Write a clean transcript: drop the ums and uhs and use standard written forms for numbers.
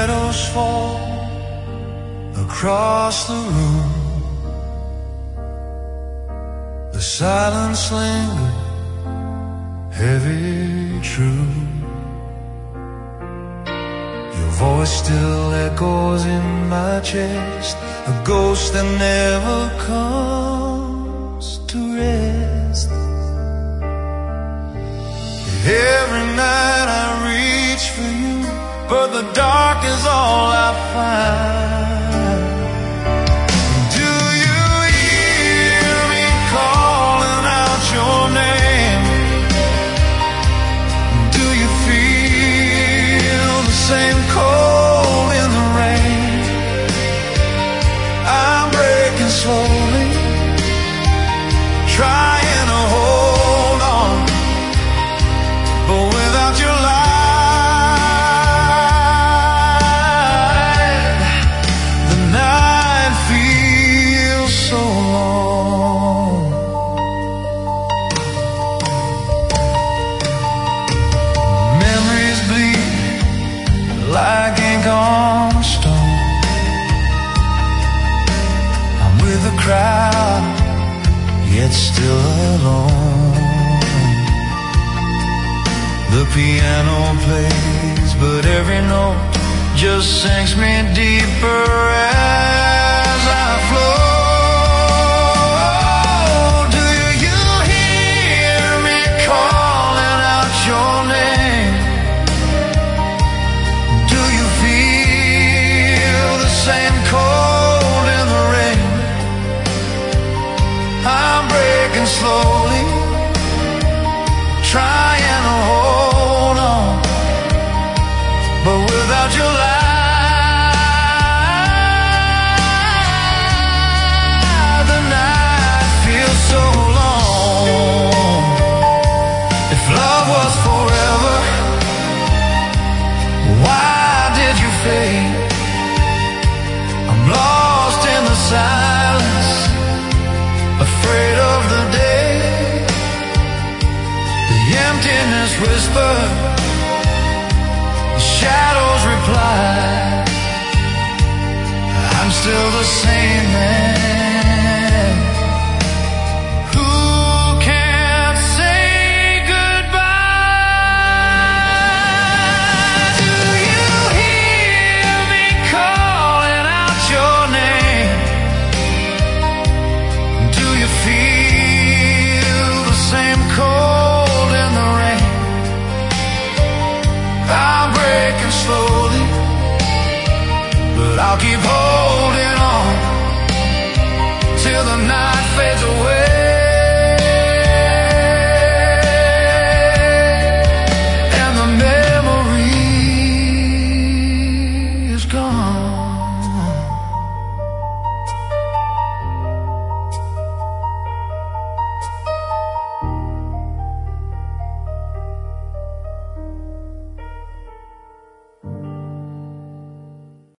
shadows fall across the room. The silence lingered, heavy, true. Your voice still echoes in my chest, a ghost that never comes to rest. Every night I reach for you, but the dark is all I find. Do you hear me calling out your name? Do you feel the same cold in the rain? I'm breaking slowly, trying to hold on, but without your light, the night feels so long. Memories bleed like ink on stone. I'm with the crowd, yet still alone. The piano plays, but every note just sinks me deeper as I flow. Do you hear me calling out your name? Do you feel the same cold in the rain? I'm breaking slowly, trying to hold on, but without your light, the night feels so long. If love was forever, why did you fade? I'm lost in the silence, afraid of the day. The emptiness whisper, the shadows reply. I'm still the same man who can't say goodbye. Do you hear me calling out your name? Do you feel the same cold in the rain? I'm breaking slowly, but I'll keep holding on till the night fades away and the memory is gone.